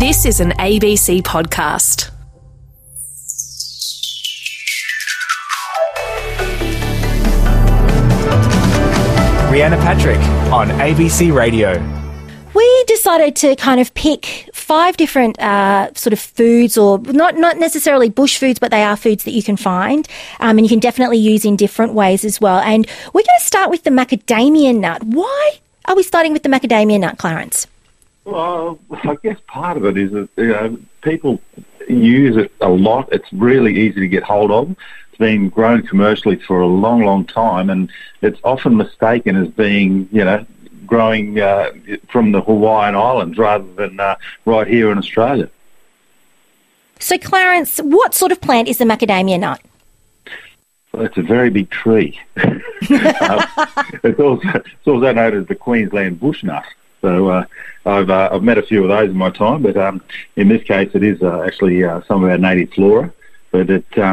This is an ABC podcast. Rhianna Patrick on ABC Radio. We decided to kind of pick 5 different sort of foods, or not necessarily bush foods, but they are foods that you can find and you can definitely use in different ways as well. And we're going to start with the macadamia nut. Why are we starting with the macadamia nut, Clarence? Well, I guess part of it is that people use it a lot. It's really easy to get hold of. It's been grown commercially for a long, long time, and it's often mistaken as being, growing from the Hawaiian Islands rather than right here in Australia. So, Clarence, what sort of plant is the macadamia nut? Well, it's a very big tree. It's also known as the Queensland bush nut. So I've met a few of those in my time, but in this case, it is actually some of our native flora. But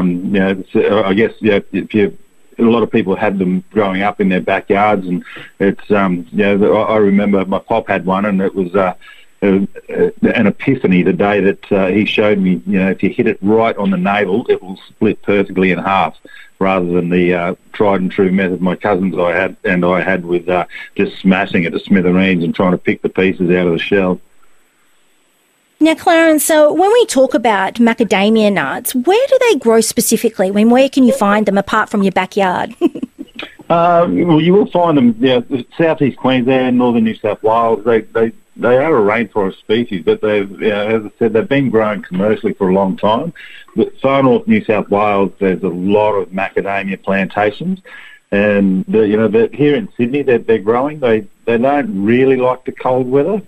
I guess if a lot of people had them growing up in their backyards, and it's I remember my pop had one, and it was an epiphany the day that he showed me. If you hit it right on the navel, it will split perfectly in half, rather than the tried and true method my cousins I had with just smashing it to smithereens and trying to pick the pieces out of the shell. Now, Clarence, so when we talk about macadamia nuts, where do they grow specifically? Where can you find them apart from your backyard? Well, you will find them, southeast Queensland, northern New South Wales. They are a rainforest species, but as I said, they've been grown commercially for a long time. But far north New South Wales, there's a lot of macadamia plantations, and here in Sydney, they're growing. They don't really like the cold weather.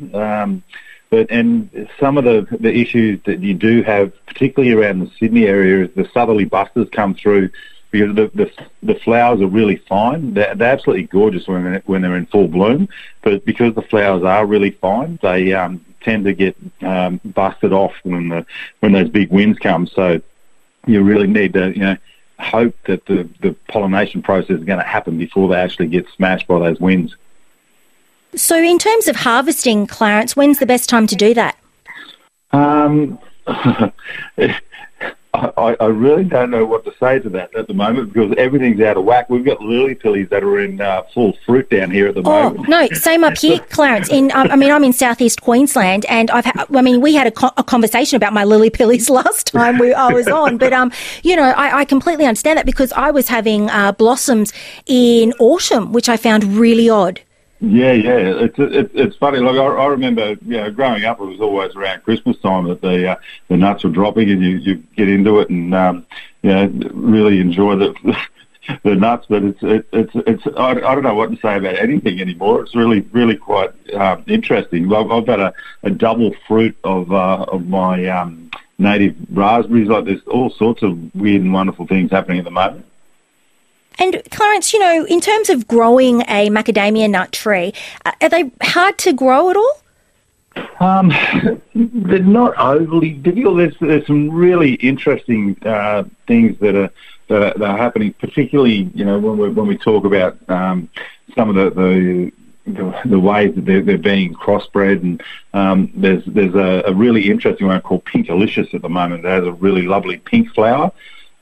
And some of the issues that you do have, particularly around the Sydney area, is the southerly busters come through because the flowers are really fine. They're absolutely gorgeous when they're in full bloom, but because the flowers are really fine, they tend to get busted off when those big winds come. So you really need to hope that the pollination process is going to happen before they actually get smashed by those winds. So in terms of harvesting, Clarence, when's the best time to do that? I really don't know what to say to that at the moment, because everything's out of whack. We've got lily pillies that are in full fruit down here at the moment. No, same up here, Clarence. I'm in southeast Queensland, and we had a conversation about my lily pillies last time I was on. But I completely understand that, because I was having blossoms in autumn, which I found really odd. Yeah, it's funny. Like I remember, growing up, it was always around Christmas time that the nuts were dropping, and you get into it and really enjoy the nuts. But it's I don't know what to say about anything anymore. It's really quite interesting. I've got a double fruit of my native raspberries. Like, there's all sorts of weird and wonderful things happening at the moment. And Clarence, in terms of growing a macadamia nut tree, are they hard to grow at all? They're not overly difficult. There's some really interesting things that are happening, particularly when we talk about some of the ways that they're being crossbred, and there's a really interesting one called Pinkalicious at the moment. It has a really lovely pink flower.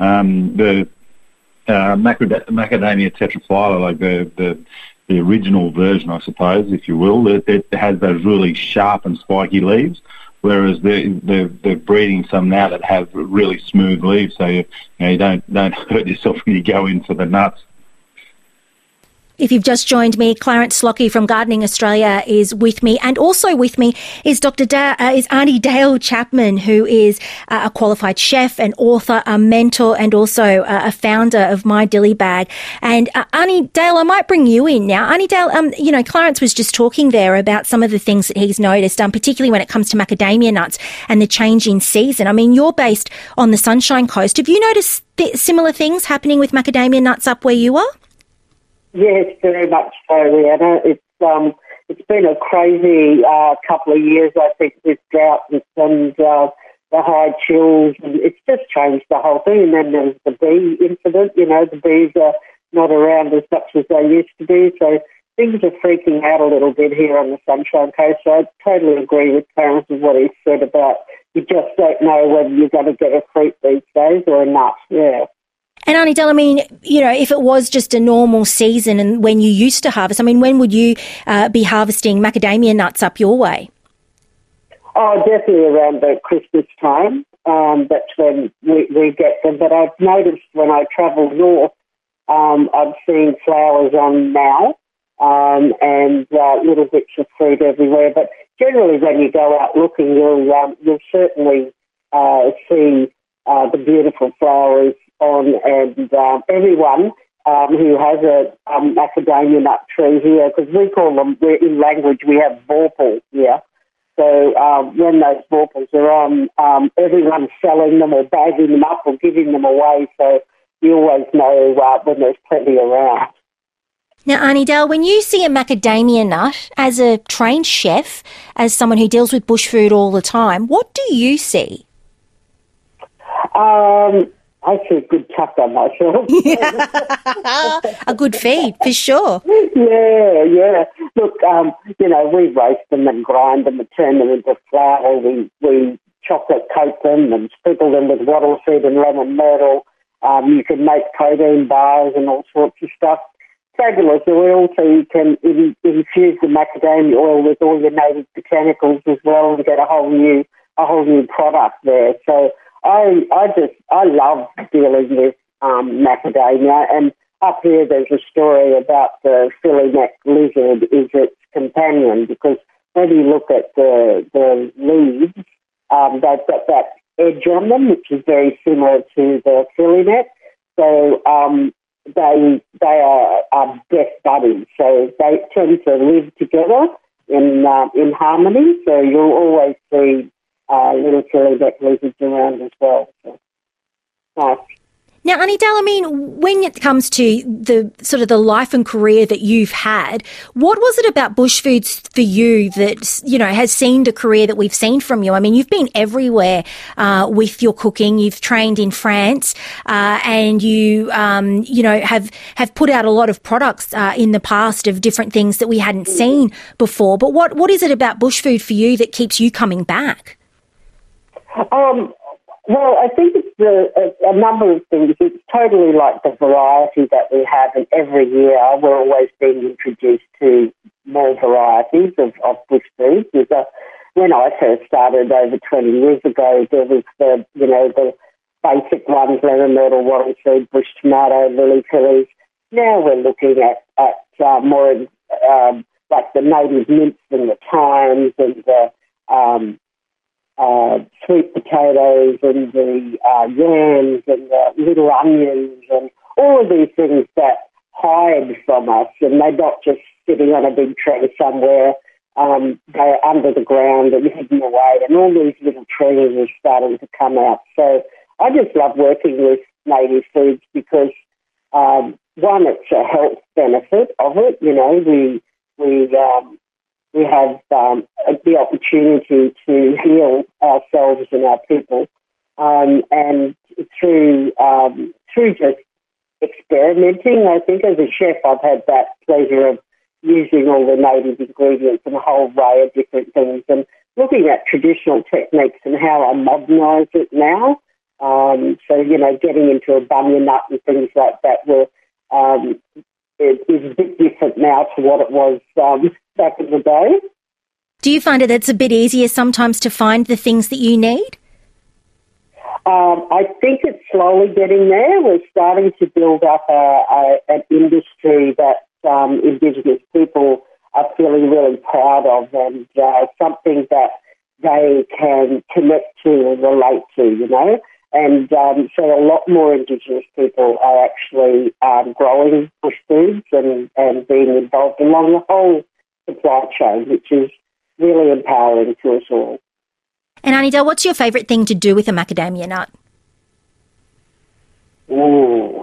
Macadamia tetraphylla, like the original version, I suppose, if you will, it has those really sharp and spiky leaves, whereas they're breeding some now that have really smooth leaves, so you don't hurt yourself when you go in for the nuts. If you've just joined me, Clarence Slockey from Gardening Australia is with me, and also with me is Aunty Dale Chapman, who is a qualified chef, an author, a mentor, and also a founder of My Dilly Bag. And Aunty Dale, I might bring you in now. Aunty Dale, Clarence was just talking there about some of the things that he's noticed, particularly when it comes to macadamia nuts and the change in season. You're based on the Sunshine Coast. Have you noticed similar things happening with macadamia nuts up where you are? Yes, very much so, Rhianna. It's been a crazy couple of years, I think, with drought and the high chills, and it's just changed the whole thing. And then there's the bee incident. The bees are not around as much as they used to be, so things are freaking out a little bit here on the Sunshine Coast. So I totally agree with Clarence with what he said about you just don't know whether you're going to get a fruit these days or a nut. Yeah. And Aunty Del, I mean, you know, if it was just a normal season and when you used to harvest, I mean, when would you be harvesting macadamia nuts up your way? Oh, definitely around the Christmas time. That's when we get them. But I've noticed when I travel north, I've seen flowers on now and little bits of fruit everywhere. But generally, when you go out looking, you'll certainly see the beautiful flowers on, and everyone who has a macadamia nut tree here, because we call them, in language, we have vorpals here. So when those vorpals are on, everyone's selling them or bagging them up or giving them away. So you always know when there's plenty around. Now, Aunty Del, when you see a macadamia nut, as a trained chef, as someone who deals with bush food all the time, what do you see? I see a good tucker myself. A good feed, for sure. Yeah. Look, we roast them and grind them and turn them into flour. We chocolate coat them and sprinkle them with wattle seed and lemon myrtle. You can make protein bars and all sorts of stuff. Fabulous oil, so you can infuse the macadamia oil with all your native botanicals as well and get a whole new product there. So I love dealing with macadamia, and up here there's a story about the filly neck lizard is its companion, because when you look at the leaves, they've got that edge on them, which is very similar to the filly neck. So they are best buddies, so they tend to live together in harmony. So you'll always see little filly neck lizards around as well. So, nice. Now, Aunty Del, I mean, when it comes to the sort of the life and career that you've had, what was it about bush foods for you that, you know, has seen the career that we've seen from you? I mean, you've been everywhere with your cooking. You've trained in France, and you have put out a lot of products in the past of different things that we hadn't seen before. But what is it about bush food for you that keeps you coming back? Well, I think it's a number of things. It's totally like the variety that we have, and every year we're always being introduced to more varieties of bush foods. When I first started over 20 years ago, there was the basic ones, lemon myrtle, wattle seed, bush tomato, lily pillies. Now we're looking at more like the native mints and the thymes and the sweet potatoes and the yams and the little onions and all of these things that hide from us, and they're not just sitting on a big tray somewhere. They're under the ground and hidden away, and all these little trees are starting to come out. So I just love working with native foods because, one, it's a health benefit of it. You know, we have the opportunity to heal ourselves and our people, and through just experimenting. I think as a chef, I've had that pleasure of using all the native ingredients and a whole array of different things, and looking at traditional techniques and how I modernise it now. So getting into a bunya nut and things like that it is a bit different now to what it was back in the day. Do you find it's a bit easier sometimes to find the things that you need? I think it's slowly getting there. We're starting to build up an industry that Indigenous people are feeling really proud of, and something that they can connect to and relate to, And so a lot more Indigenous people are actually growing bush foods and being involved along the whole supply chain, which is really empowering to us all. And Aunty Del, what's your favourite thing to do with a macadamia nut? Ooh.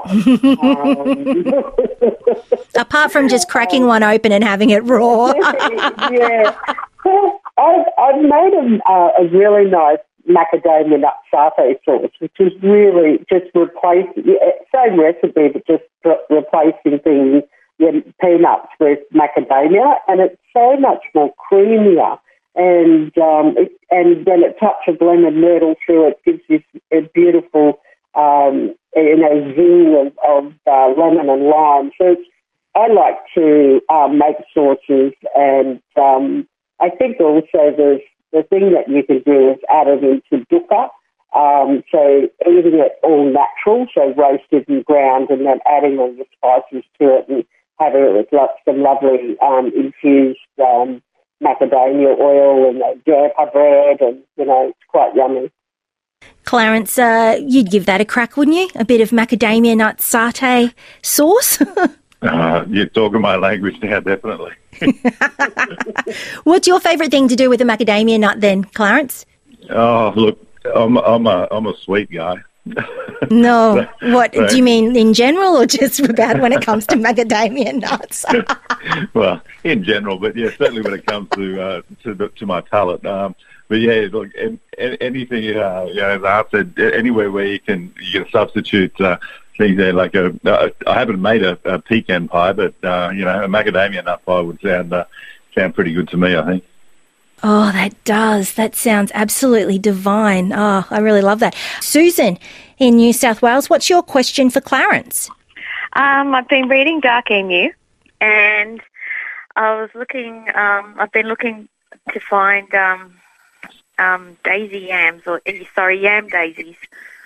Apart from just cracking one open and having it raw. Yeah. I've made a really nice macadamia nut satay sauce, which is really just same recipe, but just replacing things your peanuts with macadamia, and it's so much more creamier. And then a touch of lemon myrtle through it gives you a beautiful, zing of lemon and lime. So I like to make sauces, and I think also there's the thing that you can do is add it into dukkha. So eating it all natural, so roasted and ground, and then adding all your spices to it and having it with some lovely infused macadamia oil and japa bread, and, it's quite yummy. Clarence, you'd give that a crack, wouldn't you? A bit of macadamia nut satay sauce? You're talking my language now, definitely. What's your favourite thing to do with a macadamia nut then, Clarence? Oh, look, I'm a sweet guy. No. What do you mean in general, or just about when it comes to macadamia nuts? Well, in general, but yeah, certainly when it comes to my palate. But yeah, look, anything, as Art said, anywhere where you can substitute things there. Like I haven't made a pecan pie, but a macadamia nut pie would sound pretty good to me, I think. Oh, that does. That sounds absolutely divine. Oh, I really love that. Susan in New South Wales, what's your question for Clarence? I've been reading Dark Emu, and I was looking. I've been looking to find daisy yams, yam daisies,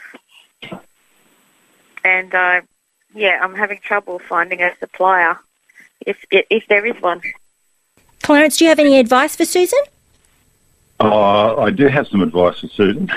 and I'm having trouble finding a supplier, if there is one. Clarence, do you have any advice for Susan? I do have some advice for Susan.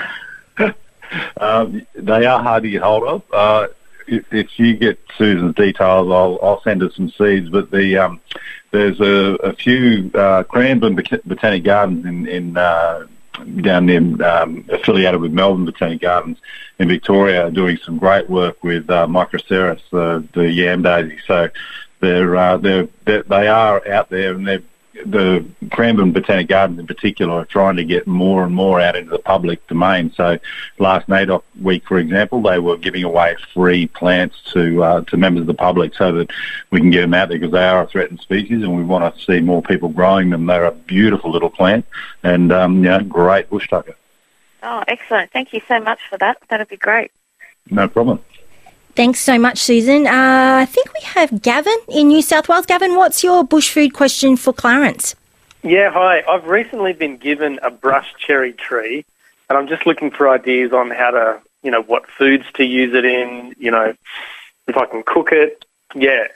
They are hard to get hold of. If you get Susan's details, I'll send her some seeds. But there's a few Cranbourne Botanic Gardens in down in affiliated with Melbourne Botanic Gardens in Victoria, doing some great work with Microceras, the yam daisy. So they are out there, and the Cranbourne Botanic Gardens in particular are trying to get more and more out into the public domain. So last NAIDOC week, for example, they were giving away free plants to members of the public so that we can get them out there, because they are a threatened species and we want to see more people growing them. They're a beautiful little plant and great bush tucker. Oh, excellent. Thank you so much for that. That'd be great. No problem. Thanks so much, Susan. I think we have Gavin in New South Wales. Gavin, what's your bush food question for Clarence? Yeah, hi. I've recently been given a brush cherry tree, and I'm just looking for ideas on how to, what foods to use it in, if I can cook it. Yeah.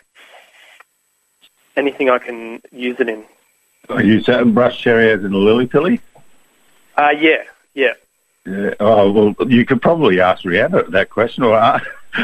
Anything I can use it in. Are you saying brush cherry as in a lily-pilly? Yeah. Yeah. Oh, well, you could probably ask Rihanna that question, or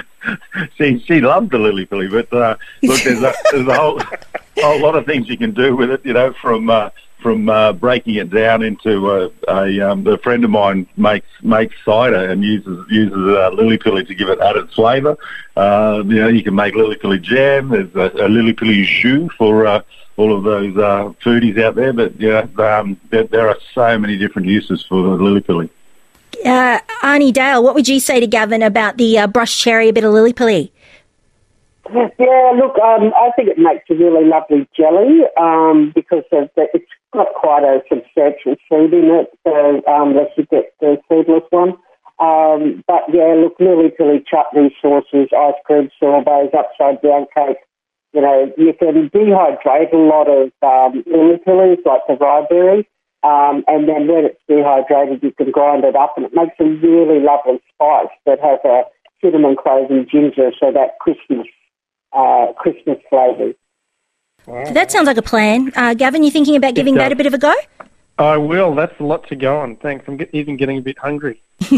she loves the lily-pilly, but look, there's a whole lot of things you can do with it, from breaking it down into a friend of mine makes cider and uses lily-pilly to give it added flavour. You can make lily-pilly jam. There's a lily-pilly jus for all of those foodies out there, but there are so many different uses for the lily-pilly. Arnie Dale, what would you say to Gavin about the brush cherry, a bit of lily-pilly? Yeah, look, I think it makes a really lovely jelly because it's got quite a substantial seed in it, so unless you get the seedless one. But yeah, look, lily-pilly chutney sauces, ice cream sorbets, upside-down cake. You can dehydrate a lot of lily-pillies like the rye berry. And then when it's dehydrated, you can grind it up, and it makes a really lovely spice that has a cinnamon, clove and ginger, so that Christmas flavour. Wow. That sounds like a plan. Gavin, you thinking about giving that a bit of a go? I will. That's a lot to go on. Thanks. I'm even getting a bit hungry.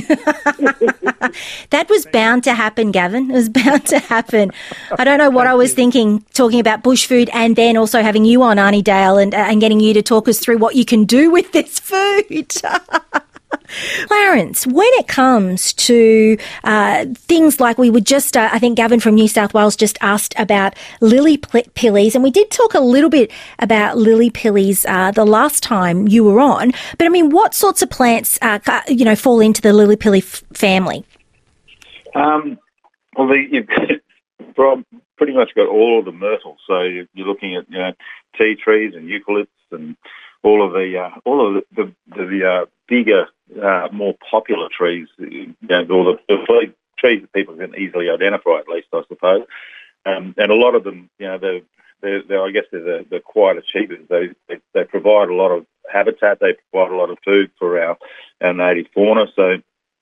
That was bound to happen, Gavin. It was bound to happen. I don't know what I was thinking, talking about bush food and then also having you on, Arnie Dale, and getting you to talk us through what you can do with this food. Clarence, when it comes to things like we would just, I think Gavin from New South Wales just asked about lily-pillies, and we did talk a little bit about lily-pillies the last time you were on, but I mean, what sorts of plants, fall into the lily-pilly family? Well, pretty much got all of the myrtles. So you're looking at tea trees and eucalypts and all of the bigger, more popular trees. All the trees that people can easily identify, at least I suppose. And a lot of them, they're I guess they're quite achievers. They provide a lot of habitat. They provide a lot of food for our native fauna. So,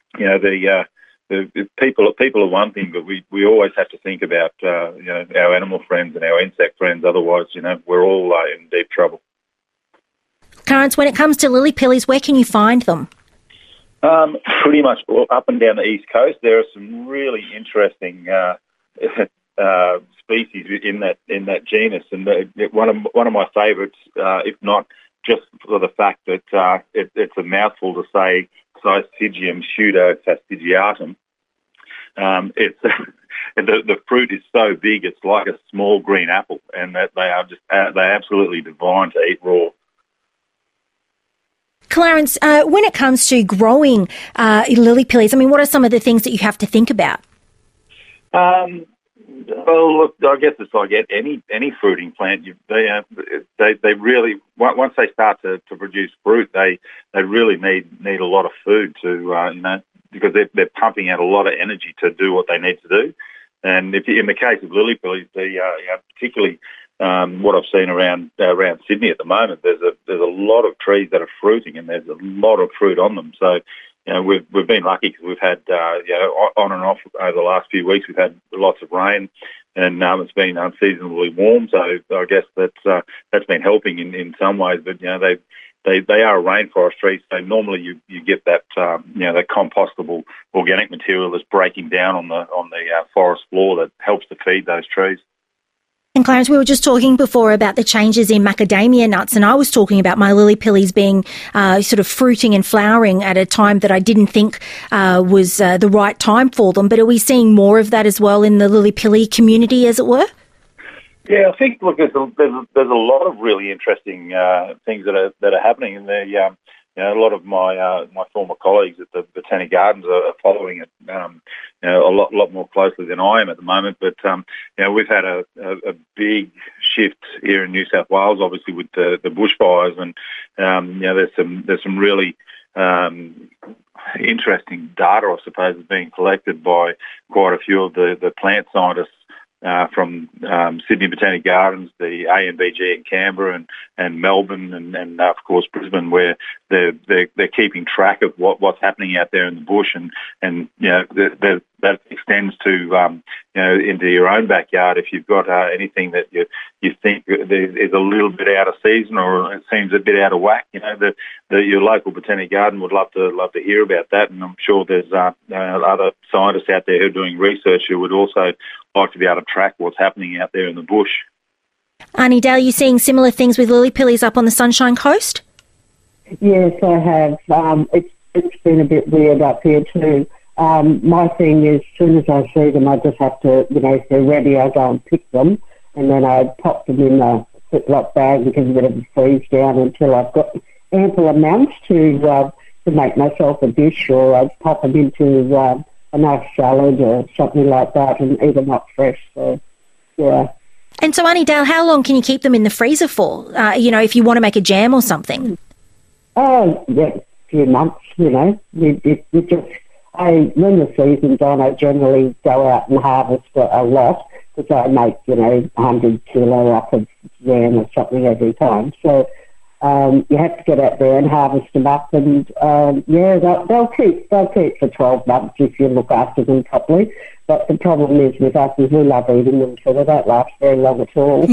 the people are one thing, but we always have to think about our animal friends and our insect friends. Otherwise, we're all in deep trouble. Clarence, when it comes to lily pillies, where can you find them? Pretty much up and down the east coast. There are some really interesting species in that genus, and one of my favourites, if not just for the fact that it's a mouthful to say Syzygium pseudo-fastigiatum. It's the fruit is so big it's like a small green apple, and that they're absolutely divine to eat raw. Clarence, when it comes to growing lily pillies, I mean, what are some of the things that you have to think about? Well, look, I guess it's like any fruiting plant. They really, once they start to produce fruit, they really need a lot of food to because they're pumping out a lot of energy to do what they need to do. And in the case of lily pillies, particularly what I've seen around Sydney at the moment, there's a lot of trees that are fruiting, and there's a lot of fruit on them. So, we've been lucky because we've had on and off over the last few weeks. We've had lots of rain, and it's been unseasonably warm. So I guess that's been helping in some ways. But they are a rainforest tree, so normally you get that that compostable organic material that's breaking down on the forest floor that helps to feed those trees. And Clarence, we were just talking before about the changes in macadamia nuts, and I was talking about my lily pillies being sort of fruiting and flowering at a time that I didn't think was the right time for them. But are we seeing more of that as well in the lily pilly community, as it were? Yeah, I think there's a lot of really interesting things that are happening in there. A lot of my former colleagues at the Botanic Gardens are following it a lot more closely than I am at the moment. But we've had a big shift here in New South Wales, obviously with the bushfires, and there's some really interesting data, I suppose, is being collected by quite a few of the plant scientists from Sydney Botanic Gardens, the ANBG in Canberra, and Melbourne, and of course Brisbane, where they're keeping track of what's happening out there in the bush, and that extends to into your own backyard. If you've got anything that you think is a little bit out of season or it seems a bit out of whack, your local botanic garden would love to hear about that, and I'm sure there's other scientists out there who are doing research who would also like to be able to track what's happening out there in the bush. Arnie Dale, are you seeing similar things with lily pillies up on the Sunshine Coast? Yes, I have. It's been a bit weird up here too. My thing is, as soon as I see them, I just have to, if they're ready, I go and pick them, and then I pop them in a Ziploc bag and give a bit of a freeze down until I've got ample amounts to make myself a dish, or I pop them into a nice salad or something like that and eat them up fresh. So, yeah. And so, Arnie Dale, how long can you keep them in the freezer for? If you want to make a jam or something? Oh, yeah, a few months, You just, when the season's on, I generally go out and harvest a lot because I make, 100 kilo up of jam or something every time. So you have to get out there and harvest them up, and they'll keep for 12 months if you look after them properly. But the problem is with us is we love eating them, so they don't last very long at all.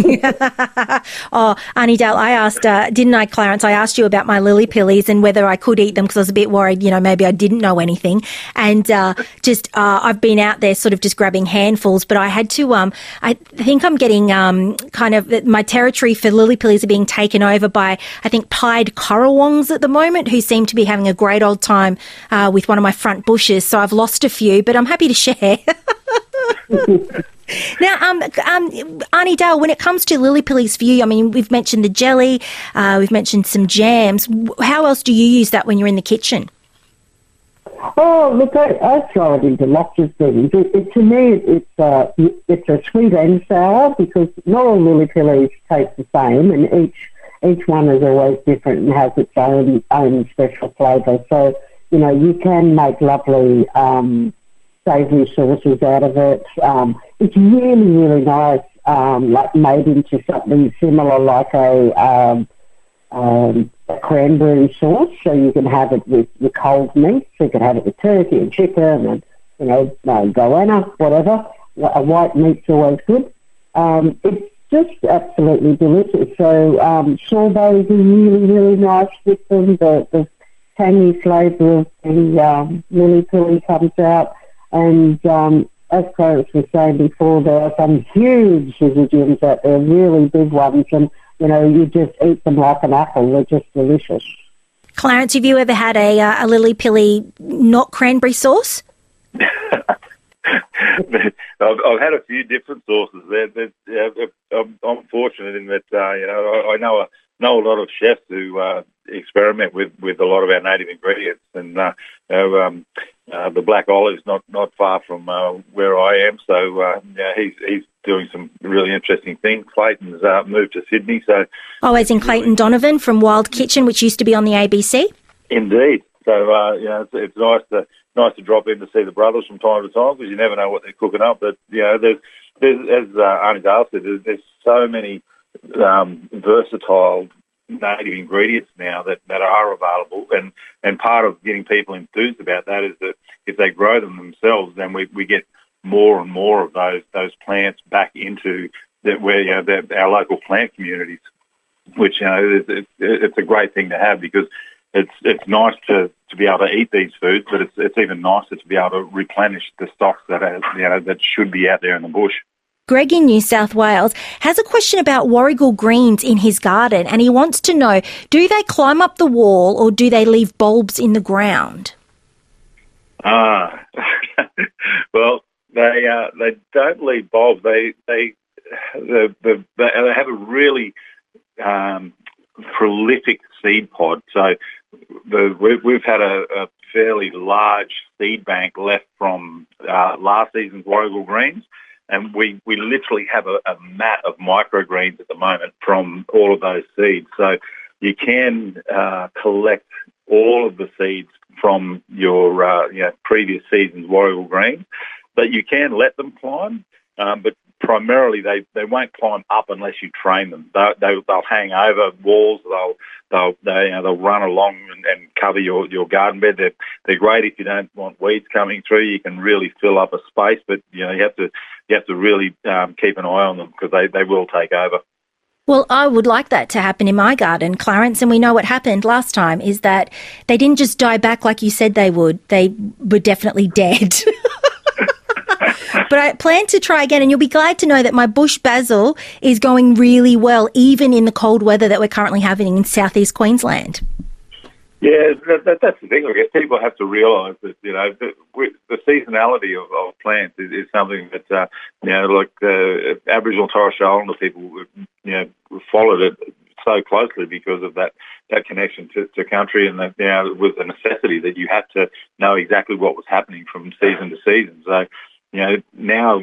Oh, Arnie Dale, I asked, didn't I, Clarence? I asked you about my lily pillies and whether I could eat them because I was a bit worried, maybe I didn't know anything. And I've been out there sort of just grabbing handfuls, but I had to, I think I'm getting kind of, my territory for lily pillies are being taken over by, I think, pied currawongs at the moment, who seem to be having a great old time with one of my front bushes. So I've lost a few, but I'm happy to share. Now, Arnie Dale, when it comes to lily pillies for you, I mean, we've mentioned the jelly, we've mentioned some jams. How else do you use that when you're in the kitchen? Oh, look, I throw it into lots of things. To me, it's a sweet and sour because not all lily pillies taste the same, and each one is always different and has its own special flavour. So, you can make lovely savoury sauces out of it. It's really, really nice, like made into something similar like a cranberry sauce, so you can have it with cold meat, so you can have it with turkey and chicken and, goanna, whatever. A white meat's always good. It's just absolutely delicious. So sorbets are really, really nice with them. The tangy flavour of the lily pilly comes out. And as Clarence was saying before, there are some huge syzygiums out there, really big ones, and you just eat them like an apple. They're just delicious. Clarence, have you ever had a lily pilly not cranberry sauce? I've had a few different sauces. I'm fortunate in that I know a lot of chefs who experiment with a lot of our native ingredients, and the black olive's not far from where I am, so he's doing some really interesting things. Clayton's moved to Sydney, so as in Clayton Donovan from Wild Kitchen, which used to be on the ABC. Indeed. So it's nice to drop in to see the brothers from time to time because you never know what they're cooking up. But there's as Arnie Dale said, there's so many versatile native ingredients now that are available, and part of getting people enthused about that is that if they grow them themselves, then we get more and more of those plants back into our local plant communities, which it's a great thing to have because it's nice to be able to eat these foods, but it's even nicer to be able to replenish the stocks that should be out there in the bush. Greg in New South Wales has a question about warrigal greens in his garden, and he wants to know, do they climb up the wall or do they leave bulbs in the ground? Well, they don't leave bulbs. They have a really prolific seed pod. So we've had a fairly large seed bank left from last season's warrigal greens. And we literally have a mat of microgreens at the moment from all of those seeds. So you can collect all of the seeds from your previous season's warrigal greens, but you can let them climb. But primarily, they won't climb up unless you train them. They'll hang over walls. They'll run along and cover your garden bed. They're great if you don't want weeds coming through. You can really fill up a space, but you have to really keep an eye on them because they will take over. Well, I would like that to happen in my garden, Clarence, and we know what happened last time is that they didn't just die back like you said they would. They were definitely dead. But I plan to try again, and you'll be glad to know that my bush basil is going really well, even in the cold weather that we're currently having in southeast Queensland. Yeah, that's the thing. I guess people have to realise that the seasonality of plants is something that like Aboriginal and Torres Strait Islander people followed it so closely because of that connection to country, and that it was a necessity that you had to know exactly what was happening from season to season. So now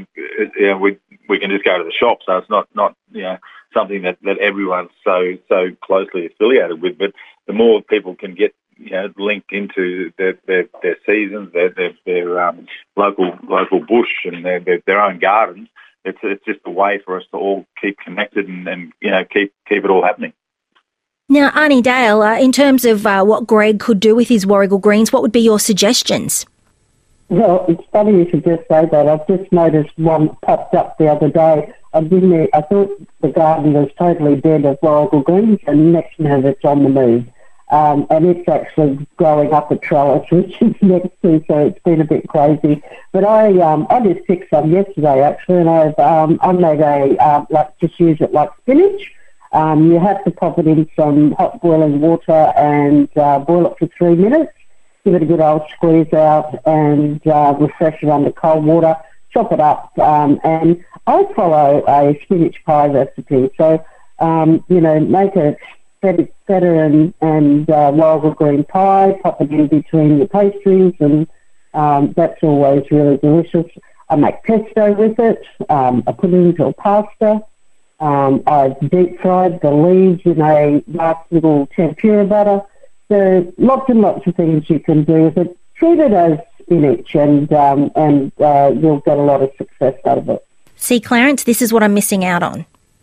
we can just go to the shop, so it's not something that everyone's so closely affiliated with. But the more people can get linked into their seasons, their local bush and their own gardens, it's just a way for us to all keep connected and keep it all happening. Now, Arnie Dale, in terms of what Greg could do with his warrigal greens, what would be your suggestions? Well, it's funny you should just say that. I've just noticed one popped up the other day. I thought the garden was totally dead of warrigal greens, and next minute it's on the move. And it's actually growing up a trellis, which is next to, so it's been a bit crazy. But I just picked some yesterday, actually, and I made just use it like spinach. You have to pop it in some hot boiling water and boil it for 3 minutes. Give it a good old squeeze out and refresh it under cold water. Chop it up, and I follow a spinach pie recipe. So, make it feta and wild green pie, pop it in between the pastries, and that's always really delicious. I make pesto with it. I put it into a pasta. I deep fried the leaves in a nice little tempura butter. There are lots and lots of things you can do with it. Treat it as spinach, and you'll get a lot of success out of it. See, Clarence, this is what I'm missing out on.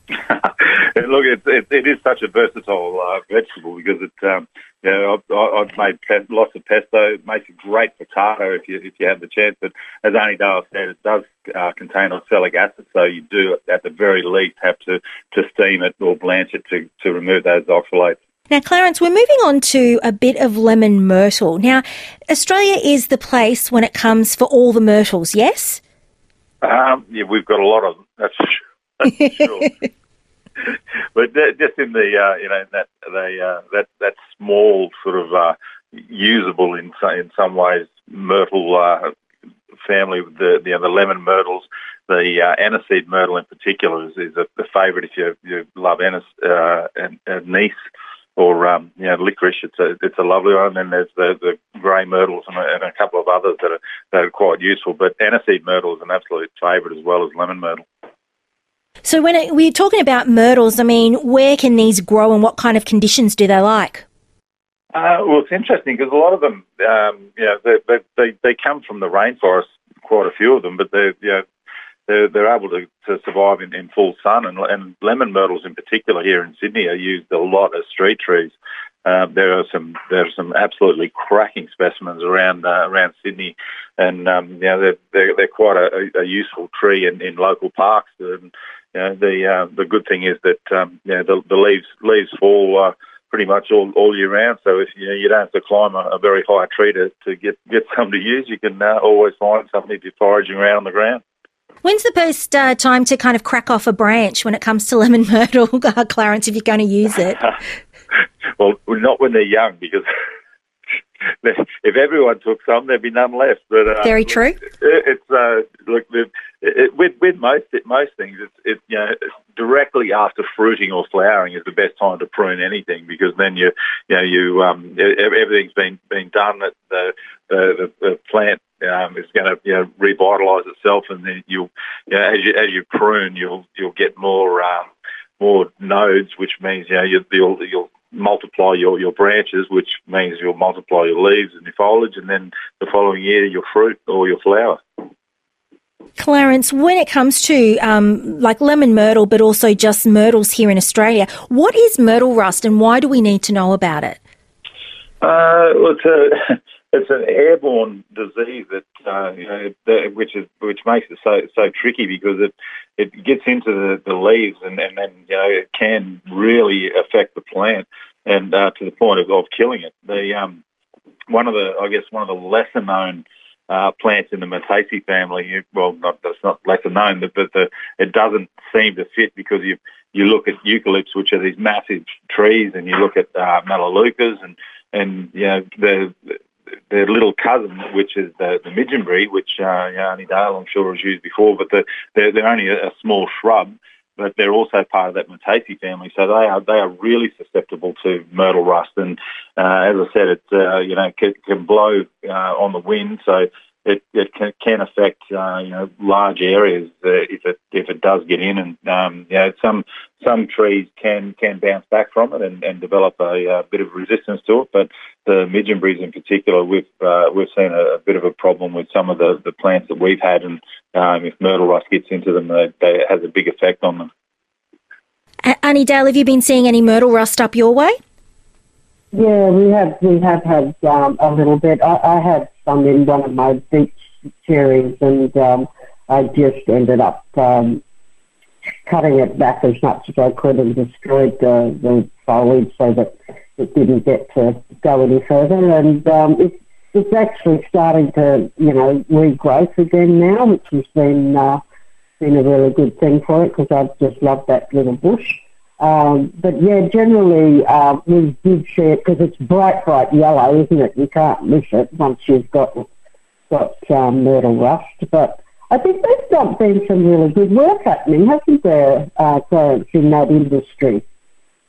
Look, it is such a versatile vegetable because I've made lots of pesto. It makes a great potato if you have the chance. But as Annie Dale said, it does contain oxalic acid, so you do at the very least have to steam it or blanch it to remove those oxalates. Now, Clarence, we're moving on to a bit of lemon myrtle. Now, Australia is the place when it comes for all the myrtles, yes? Yeah, we've got a lot of them, that's for sure. But just in the that small sort of usable in some ways myrtle family, the lemon myrtles, the aniseed myrtle in particular is a favourite if you love anise or licorice. It's a lovely one. And then there's the grey myrtles and a couple of others that are quite useful. But aniseed myrtle is an absolute favourite as well as lemon myrtle. So when we're talking about myrtles, I mean, where can these grow and what kind of conditions do they like? Well, it's interesting because a lot of them, they come from the rainforest, quite a few of them, but they're able to survive in full sun. And lemon myrtles in particular here in Sydney are used a lot as street trees. There are some absolutely cracking specimens around Sydney, and they're quite a useful tree in local parks. And, the good thing is that the leaves fall pretty much all year round. So if you don't have to climb a very high tree to get some to use, you can always find something if you're foraging around on the ground. When's the best time to kind of crack off a branch when it comes to lemon myrtle, Clarence, if you're going to use it? Well, not when they're young, because if everyone took some, there'd be none left. But very true. With most things, it's directly after fruiting or flowering is the best time to prune anything, because then everything's been done. That the plant is going to revitalise itself, and then as you prune, you'll get more nodes, which means you'll multiply your branches, which means you'll multiply your leaves and your foliage, and then the following year your fruit or your flower. Clarence, when it comes to like lemon myrtle, but also just myrtles here in Australia, what is myrtle rust and why do we need to know about it? Well, it's an airborne disease which makes it so tricky, because it gets into the leaves and then it can really affect the plant and to the point of killing it. One of the lesser known plants in the Myrtaceae family, that's not lesser known, but it doesn't seem to fit, because you look at eucalypts, which are these massive trees, and you look at melaleucas and their little cousin, which is the midgenberry, which Annie Dale, I'm sure, has used before, but they're only a small shrub, but they're also part of that Myrtaceae family, so they are really susceptible to myrtle rust. And as I said, it can blow on the wind, so it can affect large areas if it does get in, and some trees can bounce back from it and develop a bit of resistance to it. But the midgenberries in particular, we've seen a bit of a problem with some of the plants that we've had, and if myrtle rust gets into them, it has a big effect on them. Annie Dale, have you been seeing any myrtle rust up your way? Yeah, we have had a little bit. I had some in one of my beech cherries, and I just ended up cutting it back as much as I could and destroyed the foliage so that it didn't get to go any further. And it's actually starting to regrowth again now, which has been a really good thing for it, because I've just loved that little bush. But yeah, generally we did see it because it's bright yellow, isn't it? You can't miss it once you've got myrtle rust. But I think there's been some really good work happening, hasn't there, Clarence, in that industry?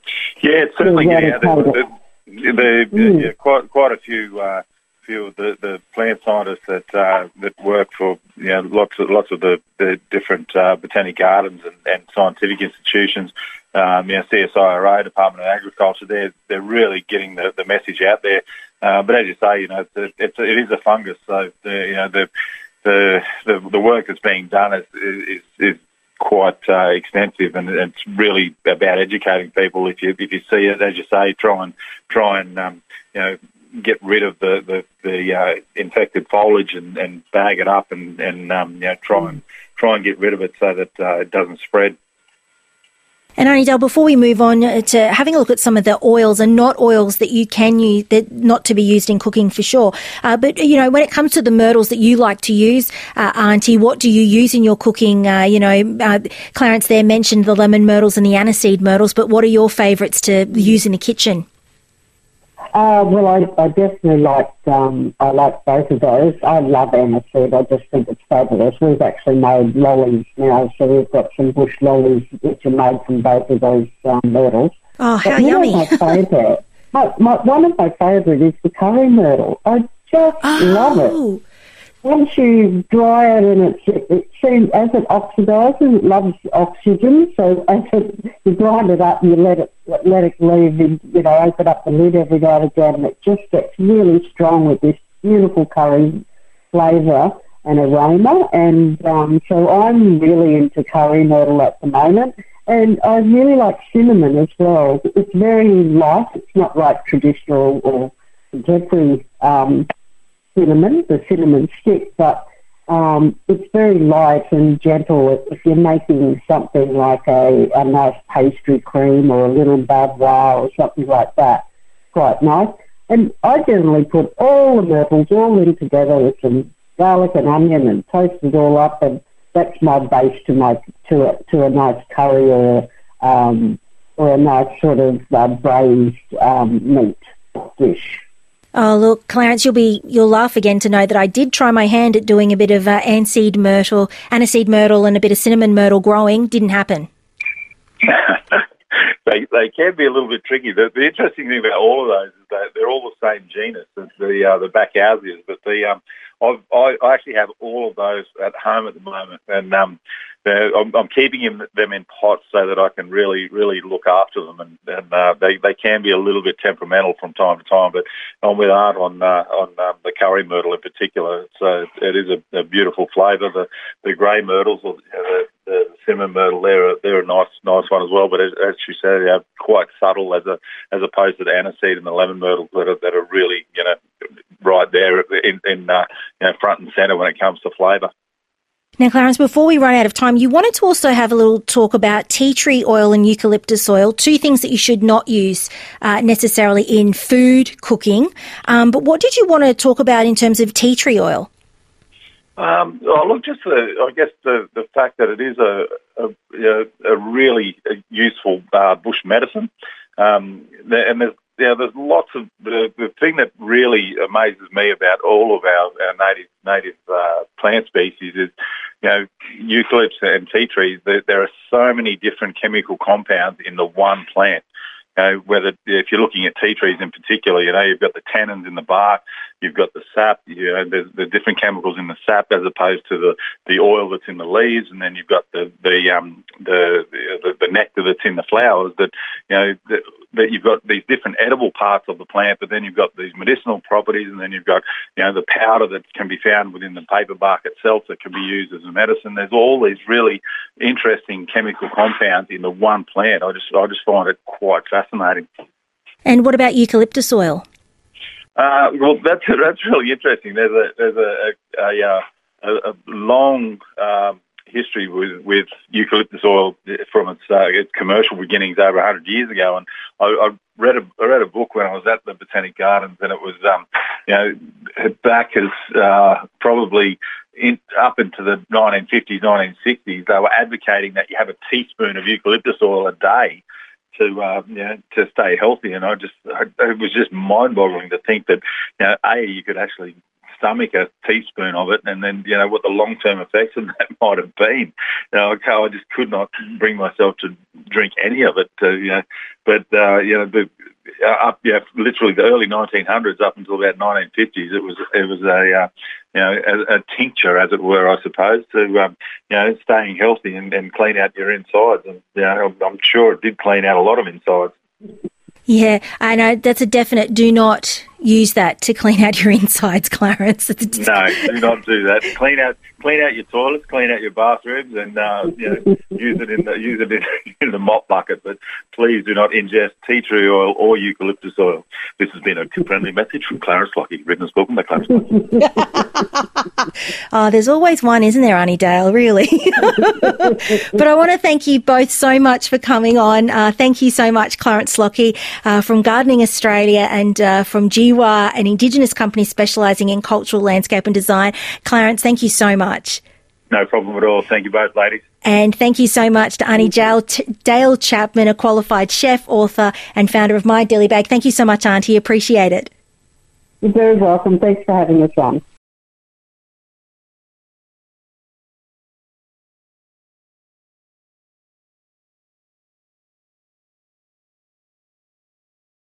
Yeah, it's certainly getting out there. Yeah, quite a few of the plant scientists that work for lots of the different botanic gardens and scientific institutions. CSIRO, Department of Agriculture, they're really getting the message out there. But as you say, it is a fungus, so the work that's being done is quite extensive, and it's really about educating people. If you see it, as you say, try and get rid of the infected foliage and bag it up and try and get rid of it so that it doesn't spread. And Arnie Dale, before we move on to having a look at some of the oils, and not oils that you can use, that not to be used in cooking for sure, but when it comes to the myrtles that you like to use, Auntie, what do you use in your cooking? Clarence there mentioned the lemon myrtles and the aniseed myrtles, but what are your favourites to use in the kitchen? Well, I definitely like both of those. I love aniseed. I just think it's fabulous. We've actually made lollies now, so we've got some bush lollies which are made from both of those myrtles. Oh, how yummy! My favourite, one of my favourite is the curry myrtle. I just love it. Once you dry it, and it seems as it oxidises, it loves oxygen. So as you grind it up, and you let it leave, and open up the lid every now and again. It just gets really strong with this beautiful curry flavour and aroma. And so I'm really into curry myrtle at the moment. And I really like cinnamon as well. It's very light. It's not like traditional or contemporary cinnamon, the cinnamon stick, but it's very light and gentle. If you're making something like a nice pastry cream or a little bavois or something like that, quite nice. And I generally put all the myrtles all in together with some garlic and onion and toast it all up, and that's my base to make to a nice curry or a nice sort of braised meat dish. Oh, look, Clarence, you'll laugh again to know that I did try my hand at doing a bit of aniseed myrtle and a bit of cinnamon myrtle growing. Didn't happen. They can be a little bit tricky. The interesting thing about all of those is that they're all the same genus as the Bacchausias, but I actually have all of those at home at the moment, and I'm keeping them in pots so that I can really, really look after them, and they can be a little bit temperamental from time to time. But I'm with Art on the curry myrtle in particular. So it is a beautiful flavour. The grey myrtles, or the cinnamon myrtle, they're a nice one as well. But as you said, they're quite subtle as opposed to the aniseed and the lemon myrtles that are really right there in front and centre when it comes to flavour. Now, Clarence, before we run out of time, you wanted to also have a little talk about tea tree oil and eucalyptus oil, two things that you should not use necessarily in food cooking. But what did you want to talk about in terms of tea tree oil? Look, just the fact that it is a really useful bush medicine, and there's lots of the thing that really amazes me about all of our native plant species is, eucalypts and tea trees. There are so many different chemical compounds in the one plant. Whether if you're looking at tea trees in particular, you've got the tannins in the bark, you've got the sap, there's the different chemicals in the sap as opposed to the oil that's in the leaves, and then you've got the nectar that's in the flowers. That you've got these different edible parts of the plant, but then you've got these medicinal properties, and then you've got the powder that can be found within the paper bark itself that can be used as a medicine. There's all these really interesting chemical compounds in the one plant. I just find it quite fascinating. And what about eucalyptus oil? Well, that's really interesting. There's a long history with eucalyptus oil from its commercial beginnings over 100 years ago, and I read a book when I was at the Botanic Gardens, and it was back as probably up into the 1950s, 1960s. They were advocating that you have a teaspoon of eucalyptus oil a day to stay healthy, and it was just mind-boggling to think that you could actually stomach a teaspoon of it, and then what the long-term effects of that might have been. I just could not bring myself to drink any of it. Literally the early 1900s up until about 1950s, it was a tincture, as it were, I suppose, to staying healthy and clean out your insides. And I'm sure it did clean out a lot of insides. Yeah, I know that's a definite. Do not use that to clean out your insides, Clarence. No, do not do that. Clean out your toilets, clean out your bathrooms, and use it in the mop bucket. But please do not ingest tea tree oil or eucalyptus oil. This has been a friendly message from Clarence Lockie, written and spoken by Clarence Lockie. Oh, there's always one, isn't there, Auntie Dale? Really. But I want to thank you both so much for coming on. Thank you so much, Clarence Lockie, from Gardening Australia and from GWA, an Indigenous company specialising in cultural landscape and design. Clarence, thank you so much. No problem at all. Thank you both, ladies. And thank you so much to Auntie Dale Chapman, a qualified chef, author and founder of My Deli Bag. Thank you so much, Auntie. Appreciate it. You're very welcome. Thanks for having us on.